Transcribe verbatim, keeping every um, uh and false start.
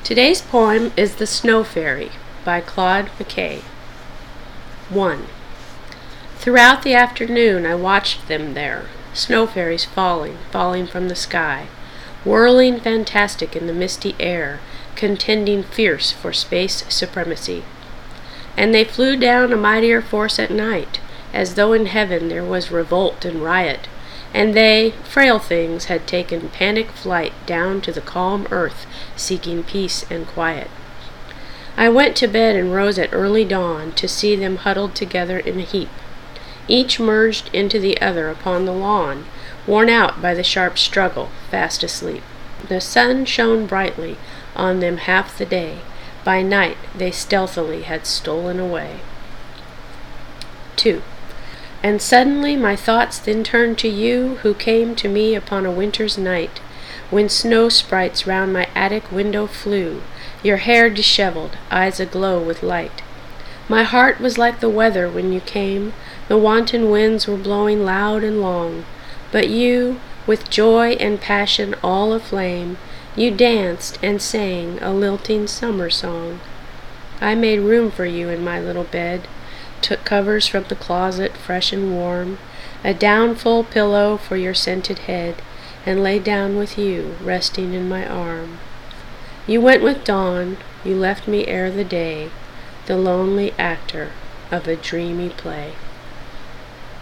Today's poem is The Snow Fairy by Claude McKay. one. Throughout the afternoon I watched them there, snow fairies falling, falling from the sky, whirling fantastic in the misty air, contending fierce for space supremacy. And they flew down a mightier force at night, as though in heaven there was revolt and riot, and they, frail things, had taken panic flight down to the calm earth, seeking peace and quiet. I went to bed and rose at early dawn to see them huddled together in a heap, each merged into the other upon the lawn, worn out by the sharp struggle, fast asleep. The sun shone brightly on them half the day. By night they stealthily had stolen away. two. And suddenly my thoughts then turned to you, who came to me upon a winter's night, when snow sprites round my attic window flew, your hair disheveled, eyes aglow with light. My heart was like the weather when you came, the wanton winds were blowing loud and long, but you, with joy and passion all aflame, you danced and sang a lilting summer song. I made room for you in my little bed, took covers from the closet fresh and warm, a down-full pillow for your scented head, and lay down with you, resting in my arm. You went with dawn, you left me ere the day, the lonely actor of a dreamy play.